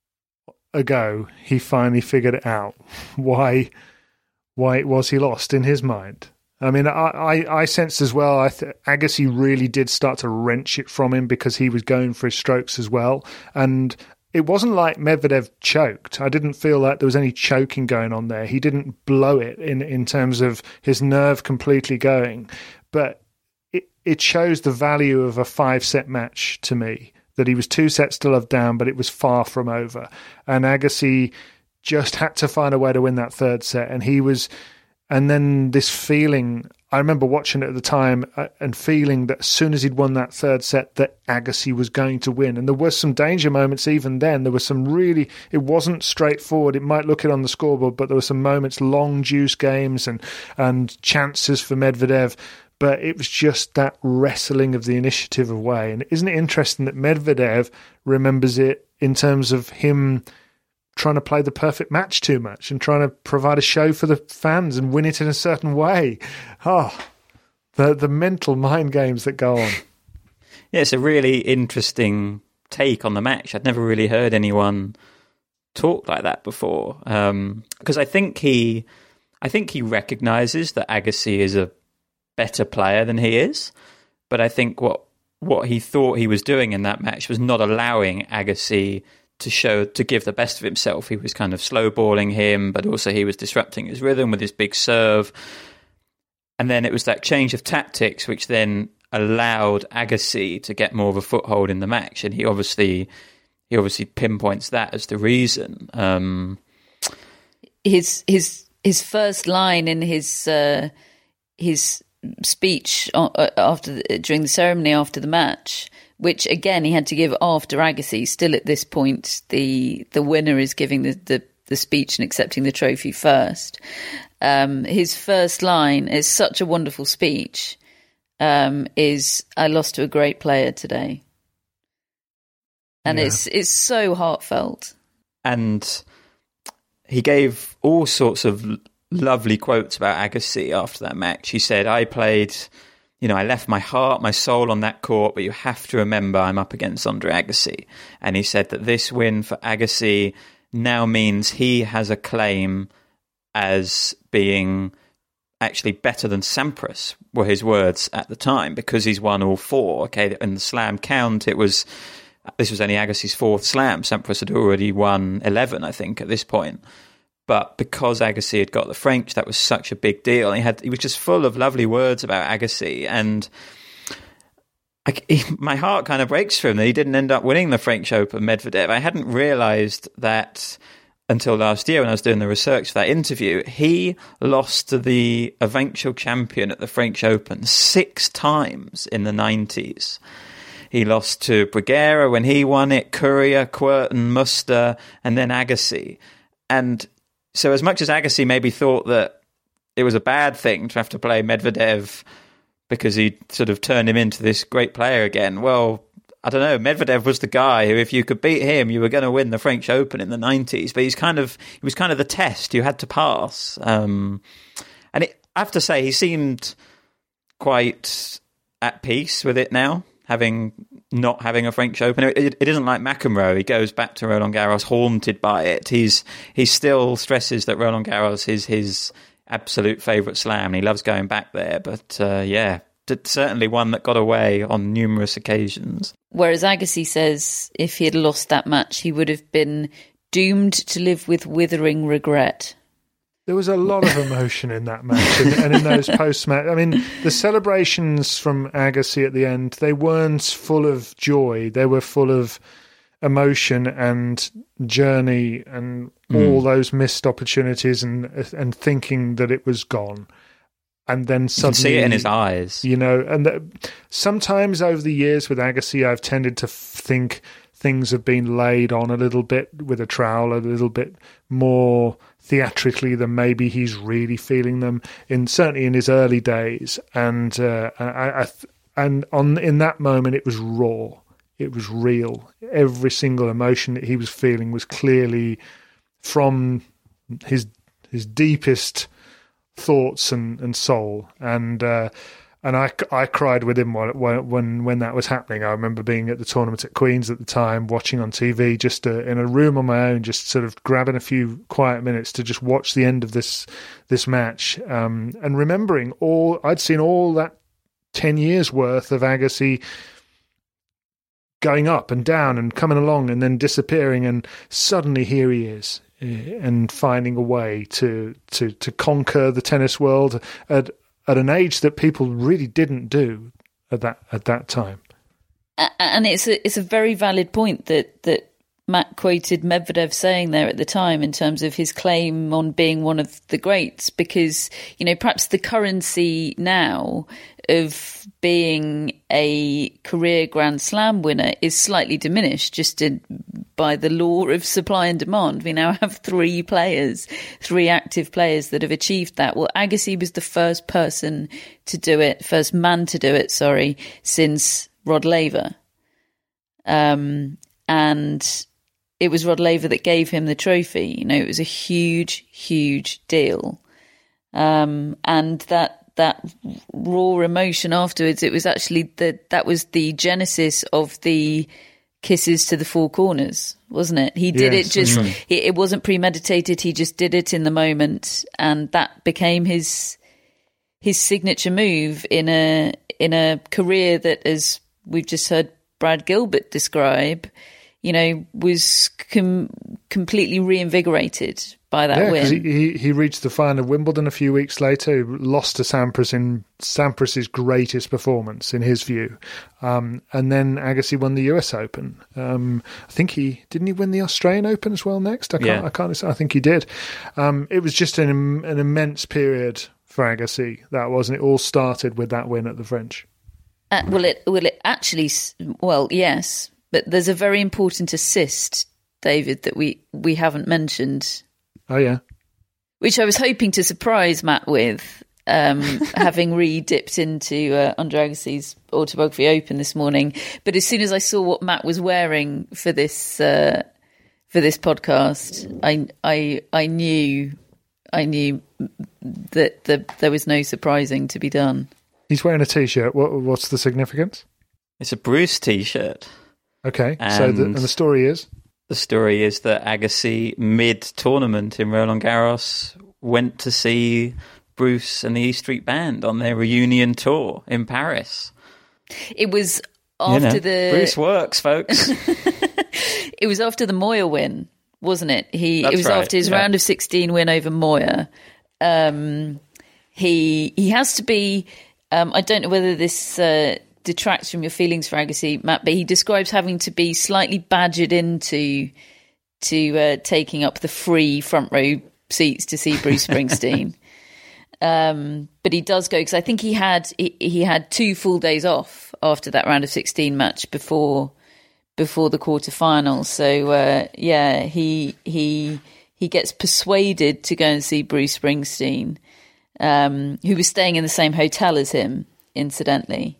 Speaker 9: ago, he finally figured it out. Why, why it was he lost in his mind. I mean, I, I, I sensed as well, I th- Agassi really did start to wrench it from him because he was going for his strokes as well. And it wasn't like Medvedev choked. I didn't feel like there was any choking going on there. He didn't blow it in, in terms of his nerve completely going. But it, it shows the value of a five-set match to me, that he was two sets to love down, but it was far from over. And Agassi just had to find a way to win that third set. And he was... And then this feeling... I remember watching it at the time and feeling that as soon as he'd won that third set, that Agassi was going to win. And there were some danger moments even then. There were some really... It wasn't straightforward. It might look it on the scoreboard, but there were some moments, long juice games and, and chances for Medvedev. But it was just that wrestling of the initiative away. And isn't it interesting that Medvedev remembers it in terms of him trying to play the perfect match too much and trying to provide a show for the fans and win it in a certain way. Oh, the the mental mind games that go on.
Speaker 7: Yeah, it's a really interesting take on the match. I'd never really heard anyone talk like that before. Um, because I think he, I think he recognises that Agassi is a better player than he is. But I think what what he thought he was doing in that match was not allowing Agassi to show, to give the best of himself. He was kind of slow balling him, but also he was disrupting his rhythm with his big serve. And then it was that change of tactics which then allowed Agassi to get more of a foothold in the match. And he obviously he obviously pinpoints that as the reason. Um,
Speaker 10: his his his first line in his uh, his speech after the, during the ceremony after the match, which again he had to give after Agassi. Still at this point, the the winner is giving the, the, the speech and accepting the trophy first. Um, his first line is such a wonderful speech. Um, is I lost to a great player today, and yeah. it's it's so heartfelt.
Speaker 7: And he gave all sorts of lovely quotes about Agassi after that match. He said, "I played." You know, I left my heart, my soul on that court, but you have to remember I'm up against Andre Agassi. And he said that this win for Agassi now means he has a claim as being actually better than Sampras, were his words at the time, because he's won all four. Okay, in the slam count, it was this was only Agassi's fourth slam. Sampras had already won eleven, I think, at this point. But because Agassi had got the French, that was such a big deal. He had he was just full of lovely words about Agassi, and I, he, my heart kind of breaks for him that he didn't end up winning the French Open, Medvedev. I hadn't realised that until last year when I was doing the research for that interview. He lost to the eventual champion at the French Open six times in the nineties. He lost to Bruguera when he won it, Courier, Querten, Muster, and then Agassi. And so as much as Agassi maybe thought that it was a bad thing to have to play Medvedev because he sort of turned him into this great player again. Well, I don't know. Medvedev was the guy who, if you could beat him, you were going to win the French Open in the nineties. But he's kind of, he was kind of the test you had to pass. Um, and it, I have to say, he seemed quite at peace with it now, having not having a French Open. It, it, it isn't like McEnroe. He goes back to Roland Garros haunted by it. He's he still stresses that Roland Garros is his absolute favourite slam. He loves going back there. But uh, yeah, certainly one that got away on numerous occasions.
Speaker 10: Whereas Agassi says if he had lost that match, he would have been doomed to live with withering regret.
Speaker 9: There was a lot of emotion in that match and, and in those post-match. I mean, the celebrations from Agassi at the end, they weren't full of joy. They were full of emotion and journey and mm. all those missed opportunities and and thinking that it was gone. And then suddenly,
Speaker 7: you can see it in his eyes,
Speaker 9: you know. And the, sometimes over the years with Agassi, I've tended to think things have been laid on a little bit with a trowel, a little bit more theatrically than maybe he's really feeling them. In certainly in his early days, and uh, I, I and on in that moment, it was raw, it was real. Every single emotion that he was feeling was clearly from his his deepest thoughts and, and soul, and uh, and I, I cried with him when, when when that was happening. I remember being at the tournament at Queen's at the time, watching on T V, just uh, in a room on my own, just sort of grabbing a few quiet minutes to just watch the end of this this match, um, and remembering all I'd seen all that ten years worth of Agassi going up and down and coming along and then disappearing, and suddenly here he is. And finding a way to, to, to conquer the tennis world at at an age that people really didn't do at that at that time.
Speaker 10: And it's a it's a very valid point that that Matt quoted Medvedev saying there at the time in terms of his claim on being one of the greats, because, you know, perhaps the currency now of being a career Grand Slam winner is slightly diminished just in, by the law of supply and demand. We now have three players, three active players that have achieved that. Well, Agassi was the first person to do it, first man to do it, sorry, since Rod Laver. Um, and it was Rod Laver that gave him the trophy. You know, it was a huge, huge deal. Um, and that that raw emotion afterwards, it was actually the, that was the genesis of the kisses to the four corners, wasn't it? He did yes, it just, mm. it, it wasn't premeditated. He just did it in the moment. And that became his, his signature move in a, in a career that, as we've just heard Brad Gilbert describe, you know, was com- completely reinvigorated by that
Speaker 9: yeah,
Speaker 10: win.
Speaker 9: He, he he reached the final of Wimbledon a few weeks later, lost to Sampras in Sampras's greatest performance in his view, um, and then Agassi won the U S Open. Um, I think he didn't he win the Australian Open as well next. I can't. Yeah. I can't. I think he did. Um, it was just an an immense period for Agassi. That wasn't it. All started with that win at the French.
Speaker 10: Uh, well, it well it actually well yes, but there's a very important assist, David, that we we haven't mentioned.
Speaker 9: Oh, yeah.
Speaker 10: Which I was hoping to surprise Matt with, um, having re-dipped into uh, Andre Agassi's Autobiography Open this morning. But as soon as I saw what Matt was wearing for this uh, for this podcast, I I I knew I knew that the, there was no surprising to be done.
Speaker 9: He's wearing a T-shirt. What, what's the significance?
Speaker 7: It's a Bruce T-shirt.
Speaker 9: Okay, and so the, and the story is?
Speaker 7: The story is that Agassi, mid-tournament in Roland Garros, went to see Bruce and the E Street Band on their reunion tour in Paris.
Speaker 10: It was after you know, the...
Speaker 7: Bruce works, folks.
Speaker 10: It was after the Moya win, wasn't it? He.
Speaker 7: That's
Speaker 10: It was
Speaker 7: right,
Speaker 10: after his
Speaker 7: yeah.
Speaker 10: round of sixteen win over Moya. Um, he he has to be... Um, I don't know whether this... Uh, detracts from your feelings for Agassi, Matt, but he describes having to be slightly badgered into to uh, taking up the free front row seats to see Bruce Springsteen. um, but he does go, because I think he had he, he had two full days off after that round of sixteen match before before the quarterfinals. So uh, yeah, he he he gets persuaded to go and see Bruce Springsteen, um, who was staying in the same hotel as him. incidentally.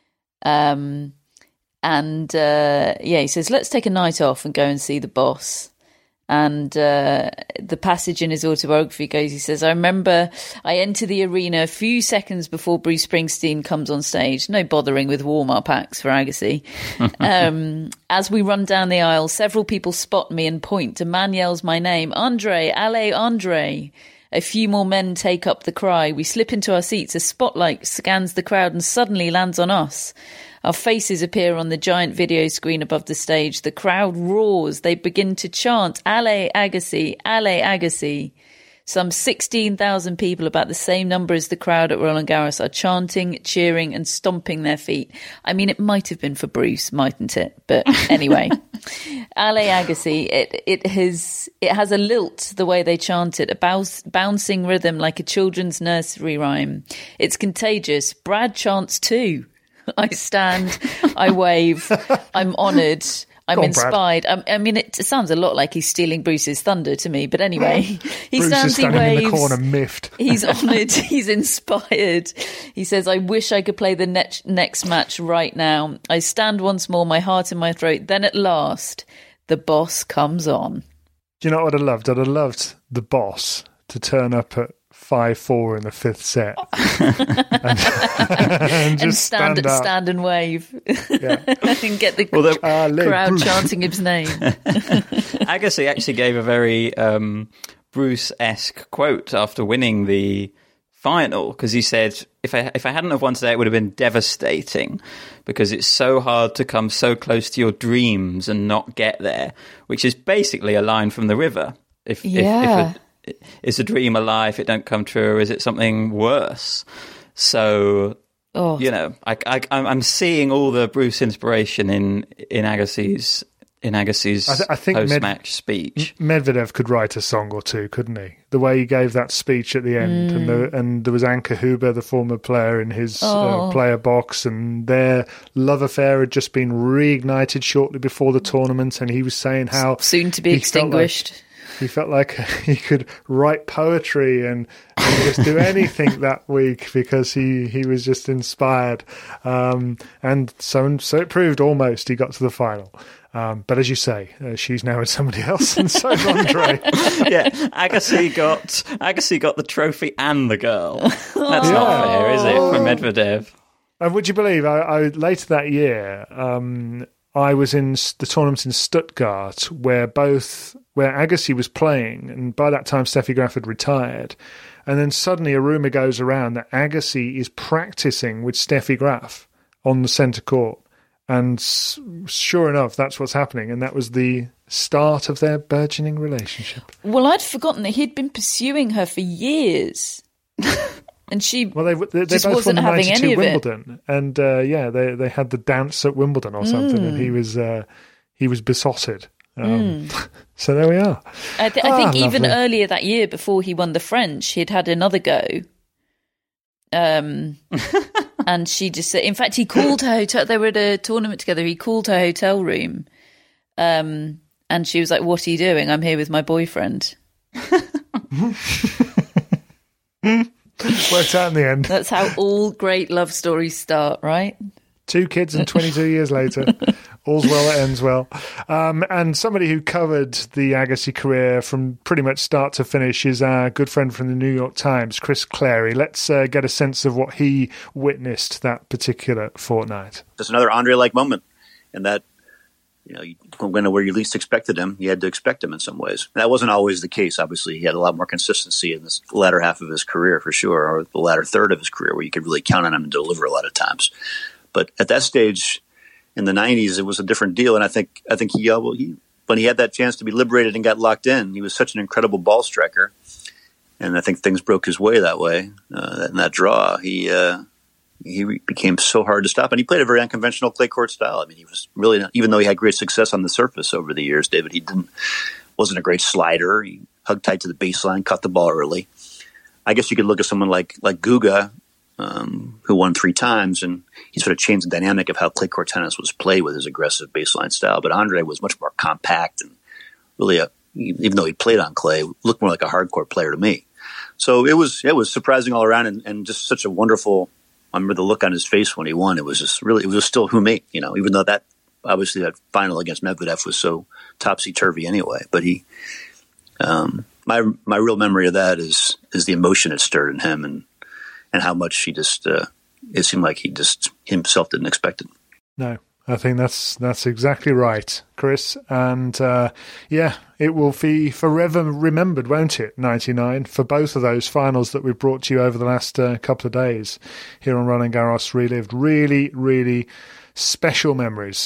Speaker 10: Um, and uh, yeah, he says, let's take a night off and go and see the boss. And uh, the passage in his autobiography goes, he says, I remember I enter the arena a few seconds before Bruce Springsteen comes on stage. No bothering with warm-up acts for Agassi. um, as we run down the aisle, several people spot me and point. A man yells my name, Andre, allez, Andre. A few more men take up the cry. We slip into our seats. A spotlight scans the crowd and suddenly lands on us. Our faces appear on the giant video screen above the stage. The crowd roars. They begin to chant, allez, Agassi, allez, Agassi. Some sixteen thousand people, about the same number as the crowd at Roland Garros, are chanting, cheering and stomping their feet. I mean, it might have been for Bruce, mightn't it? But anyway, allez, Agassi, it, it, has, it has a lilt, the way they chant it, a bounce, bouncing rhythm like a children's nursery rhyme. It's contagious. Brad chants too. I stand, I wave, I'm honoured, I'm
Speaker 9: on,
Speaker 10: inspired. I, I mean, it sounds a lot like he's stealing Bruce's thunder to me, but anyway, he
Speaker 9: Bruce
Speaker 10: stands,
Speaker 9: is standing
Speaker 10: he waves.
Speaker 9: in the corner, miffed.
Speaker 10: He's honoured, he's inspired. He says, I wish I could play the ne- next match right now. I stand once more, my heart in my throat. Then at last, the boss comes on.
Speaker 9: Do you know what I'd have loved? I'd have loved the boss to turn up at five four in the fifth set and, and just
Speaker 10: and stand,
Speaker 9: stand, up.
Speaker 10: stand and wave
Speaker 9: Yeah.
Speaker 10: and get the
Speaker 7: Well, the-
Speaker 10: crowd
Speaker 9: Bruce.
Speaker 10: chanting his name.
Speaker 7: Agassi actually gave a very um, Bruce-esque quote after winning the final, because he said, if I if I hadn't have won today, it would have been devastating, because it's so hard to come so close to your dreams and not get there, which is basically a line from The River. If,
Speaker 10: Yeah.
Speaker 7: if, if a, is a dream a lie if it don't come true, or is it something worse? So,
Speaker 10: Oh.
Speaker 7: you know, I, I, I'm seeing all the Bruce inspiration in in Agassi's in Agassi's
Speaker 9: I, th- I think
Speaker 7: post-match
Speaker 9: Med-
Speaker 7: speech.
Speaker 9: Medvedev could write a song or two, couldn't he? The way he gave that speech at the end,
Speaker 10: Mm.
Speaker 9: and the, and there was Anke Huber, the former player, in his
Speaker 10: Oh.
Speaker 9: uh, player box, and their love affair had just been reignited shortly before the tournament, and he was saying how
Speaker 10: Soon to be
Speaker 9: he felt like-
Speaker 10: extinguished.
Speaker 9: He felt like he could write poetry and, and just do anything that week because he, he was just inspired. Um, and so so it proved almost he got to the final. Um, but as you say, uh, she's now with somebody else, and so is Andre.
Speaker 7: Yeah, Agassi got Agassi got the trophy and the girl. That's not fair, is it, for Medvedev?
Speaker 9: And would you believe, I, I later that year, um, I was in s- the tournament in Stuttgart where both where Agassi was playing, and by that time Steffi Graf had retired. And then suddenly a rumour goes around that Agassi is practising with Steffi Graf on the centre court. And s- sure enough, that's what's happening. And that was the start of their burgeoning relationship.
Speaker 10: Well, I'd forgotten that he'd been pursuing her for years. And she
Speaker 9: Well, they they, they
Speaker 10: just
Speaker 9: both
Speaker 10: wasn't
Speaker 9: won the
Speaker 10: having
Speaker 9: ninety-two
Speaker 10: any of it.
Speaker 9: Wimbledon, and uh, yeah, they they had the dance at Wimbledon or something,
Speaker 10: Mm.
Speaker 9: and he was uh, he was besotted. Um, So there we are.
Speaker 10: I, th- I think
Speaker 9: Ah,
Speaker 10: even
Speaker 9: lovely.
Speaker 10: earlier that year, before he won the French, he'd had another go. Um, and she just said, in fact, he called her hotel. They were at a tournament together. He called her hotel room. Um, and she was like, "What are you doing? I'm here with my boyfriend."
Speaker 9: Worked out in the end.
Speaker 10: That's how all great love stories start, right?
Speaker 9: Two kids and twenty-two years later, all's well that ends well. Um, and somebody who covered the Agassi career from pretty much start to finish is our good friend from the New York Times, Chris Clary. Let's uh, get a sense of what he witnessed that particular fortnight.
Speaker 11: Just another Andre-like moment, and that, you know, you went where you least expected him, you had to expect him in some ways. And that wasn't always the case. Obviously, he had a lot more consistency in this latter half of his career, for sure, or the latter third of his career, where you could really count on him and deliver a lot of times. But at that stage in the nineties, it was a different deal. And I think I think he, uh, well, he when he had that chance to be liberated and got locked in, he was such an incredible ball striker. And I think things broke his way that way. Uh, in that draw, he uh, he became so hard to stop. And he played a very unconventional clay court style. I mean, he was really not, even though he had great success on the surface over the years, David, he didn't wasn't a great slider. He hugged tight to the baseline, cut the ball early. I guess you could look at someone like like Guga, Um, who won three times, and he sort of changed the dynamic of how clay court tennis was played with his aggressive baseline style. But Andre was much more compact and really, a, even though he played on clay, looked more like a hardcore player to me. So it was it was surprising all around, and, and just such a wonderful I remember the look on his face when he won. It was just really, it was still who me, you know, even though that, obviously that final against Medvedev was so topsy-turvy anyway. But he, um, my my real memory of that is is the emotion it stirred in him, and, and how much he just, uh, it seemed like he just himself didn't expect it.
Speaker 9: No, I think that's that's exactly right, Chris. And uh, yeah, it will be forever remembered, won't it, ninety-nine, for both of those finals that we've brought to you over the last uh, couple of days here on Roland Garros Relived. Really, really special memories.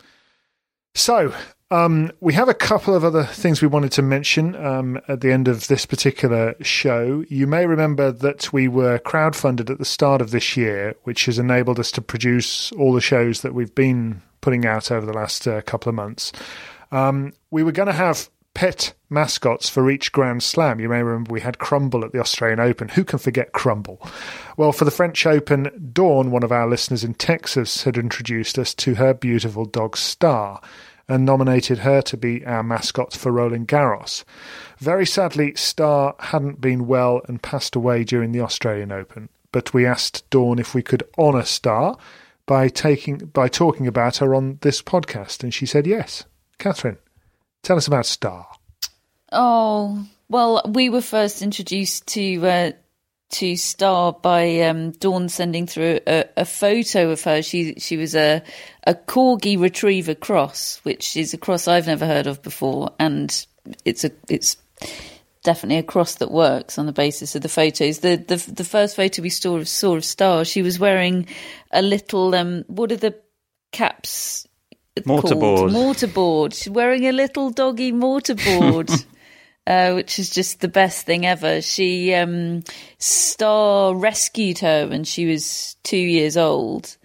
Speaker 9: So, um, we have a couple of other things we wanted to mention um, at the end of this particular show. You may remember that we were crowdfunded at the start of this year, which has enabled us to produce all the shows that we've been putting out over the last uh, couple of months. Um, we were going to have pet mascots for each Grand Slam. You may remember we had Crumble at the Australian Open. Who can forget Crumble? Well, for the French Open, Dawn, one of our listeners in Texas, had introduced us to her beautiful dog Star and nominated her to be our mascot for Roland Garros. Very sadly, Star hadn't been well and passed away during the Australian Open, but we asked Dawn if we could honour Star by taking by talking about her on this podcast, and she said yes. Catherine, tell us about Star.
Speaker 10: Oh, well, we were first introduced to uh, to Star by um, Dawn sending through a, a photo of her. She she was a a Corgi Retriever cross, which is a cross I've never heard of before, and it's a it's definitely a cross that works on the basis of the photos. The the, the first photo we saw of, saw of Star, she was wearing a little um what are the caps
Speaker 7: mortarboard
Speaker 10: mortarboard. She's wearing a little doggy mortarboard. Uh, which is just the best thing ever. She, um, Star rescued her when she was two years old,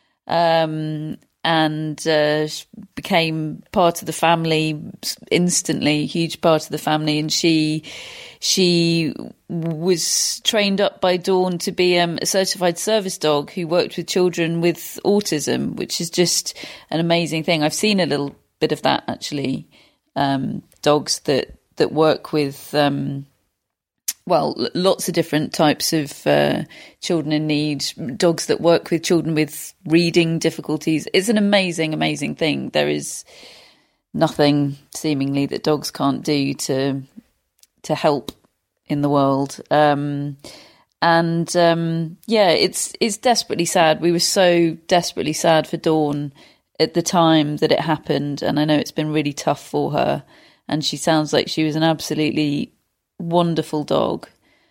Speaker 10: um, and uh, became part of the family instantly, a huge part of the family. And she, she was trained up by Dawn to be um, a certified service dog who worked with children with autism, which is just an amazing thing. I've seen a little bit of that, actually. Um, dogs that that work with, um, well, lots of different types of uh, children in need, dogs that work with children with reading difficulties. It's an amazing, amazing thing. There is nothing, seemingly, that dogs can't do to to help in the world. Um, and, um, yeah, it's it's desperately sad. We were so desperately sad for Dawn at the time that it happened, and I know it's been really tough for her. And she sounds like she was an absolutely wonderful dog.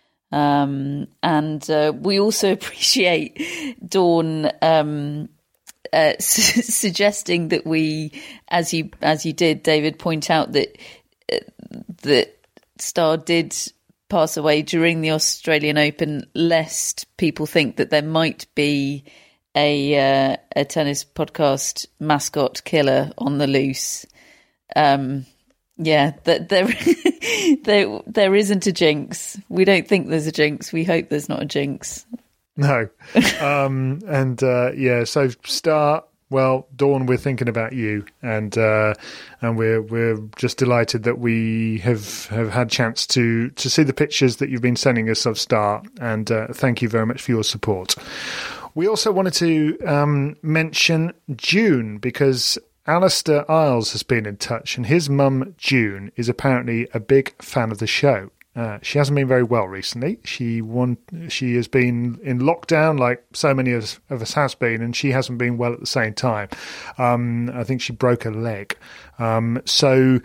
Speaker 10: Um, and uh, we also appreciate Dawn um, uh, su- suggesting that we, as you as you did, David, point out that uh, that Star did pass away during the Australian Open, lest people think that there might be a uh, a tennis podcast mascot killer on the loose. Um, Yeah, that there, there, there isn't a jinx. We don't think there's a jinx. We hope there's not a jinx.
Speaker 9: No. um, and, uh, yeah, so Star, well, Dawn, we're thinking about you, and uh, and we're we're just delighted that we have, have had chance to, to see the pictures that you've been sending us of Star, and uh, thank you very much for your support. We also wanted to um, mention June, because Alistair Isles has been in touch, and his mum, June, is apparently a big fan of the show. Uh, she hasn't been very well recently. She won, she has been in lockdown, like so many of, of us has been, and she hasn't been well at the same time. Um, I think she broke her leg. Um, so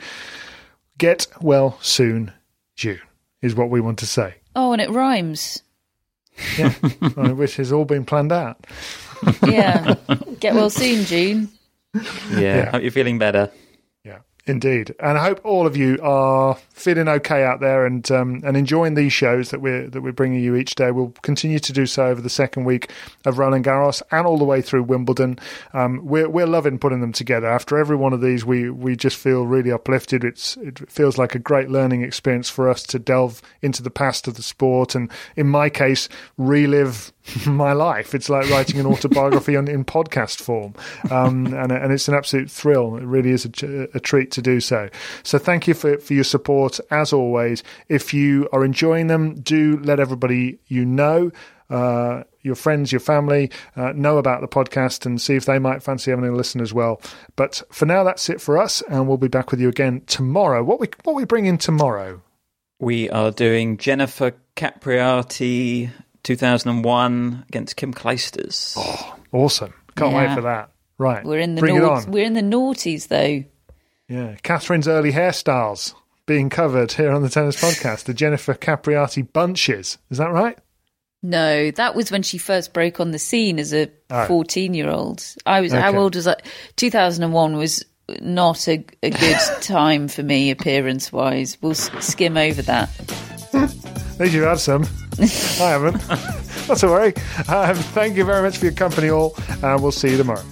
Speaker 9: get well soon, June, is what we want to say.
Speaker 10: Oh, and it rhymes.
Speaker 9: Yeah, which has all been planned out.
Speaker 10: Yeah, get well soon, June.
Speaker 7: Yeah,
Speaker 9: Yeah.
Speaker 7: hope you're feeling better.
Speaker 9: Yeah, indeed. And I hope all of you are feeling okay out there and um, and enjoying these shows that we're that we're bringing you each day. We'll continue to do so over the second week of Roland Garros and all the way through Wimbledon. Um, we're we're loving putting them together. After every one of these, we we just feel really uplifted. It's it feels like a great learning experience for us to delve into the past of the sport, and in my case, relive my life. It's like writing an autobiography on, in podcast form, um, and and it's an absolute thrill. It really is a, a treat to do so. So thank you for for your support as always. If you are enjoying them, do let everybody you know. Uh, your friends, your family uh, know about the podcast and see if they might fancy having a listen as well. But for now, that's it for us, and we'll be back with you again tomorrow. What we what we bring in tomorrow?
Speaker 7: We are doing Jennifer Capriati two thousand one against Kim Clijsters.
Speaker 9: Oh, awesome. Can't
Speaker 10: Yeah.
Speaker 9: wait for that. Right.
Speaker 10: We're in the
Speaker 9: bring it
Speaker 10: naut-
Speaker 9: on.
Speaker 10: we're in the noughties though.
Speaker 9: Yeah, Catherine's early hairstyles being covered here on the Tennis Podcast. The Jennifer Capriati bunches. Is that right?
Speaker 10: No, that was when she first broke on the scene as a
Speaker 9: Oh.
Speaker 10: fourteen-year-old. I was, how
Speaker 9: Okay.
Speaker 10: old was I? two thousand one was not a, a good time for me appearance-wise. We'll s- skim over that.
Speaker 9: At least you've had some. I haven't. Not to worry. Um, thank you very much for your company all, and we'll see you tomorrow.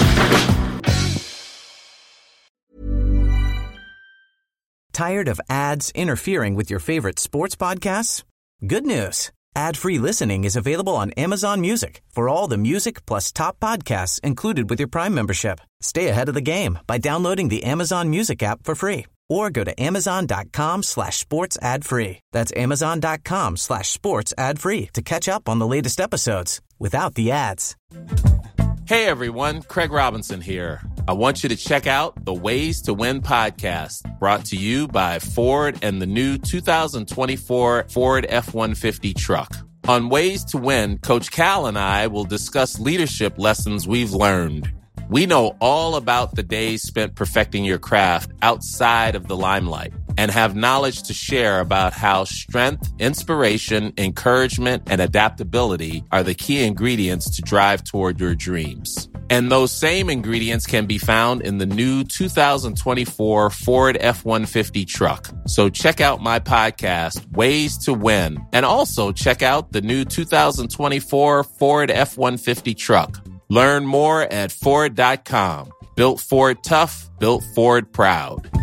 Speaker 12: Tired of ads interfering with your favorite sports podcasts? Good news. Ad-free listening is available on Amazon Music for all the music plus top podcasts included with your Prime membership. Stay ahead of the game by downloading the Amazon Music app for free or go to amazon.com slash sports ad free. That's amazon.com slash sports ad free to catch up on the latest episodes without the ads.
Speaker 13: Hey everyone, Craig Robinson here. I want you to check out the Ways to Win podcast, brought to you by Ford and the new two thousand twenty-four Ford F one fifty truck. On Ways to Win, Coach Cal and I will discuss leadership lessons we've learned. We know all about the days spent perfecting your craft outside of the limelight and have knowledge to share about how strength, inspiration, encouragement, and adaptability are the key ingredients to drive toward your dreams. And those same ingredients can be found in the new two thousand twenty-four Ford F one fifty truck. So check out my podcast, Ways to Win, and also check out the new two thousand twenty-four Ford F one fifty truck. Learn more at Ford dot com. Built Ford tough, built Ford proud.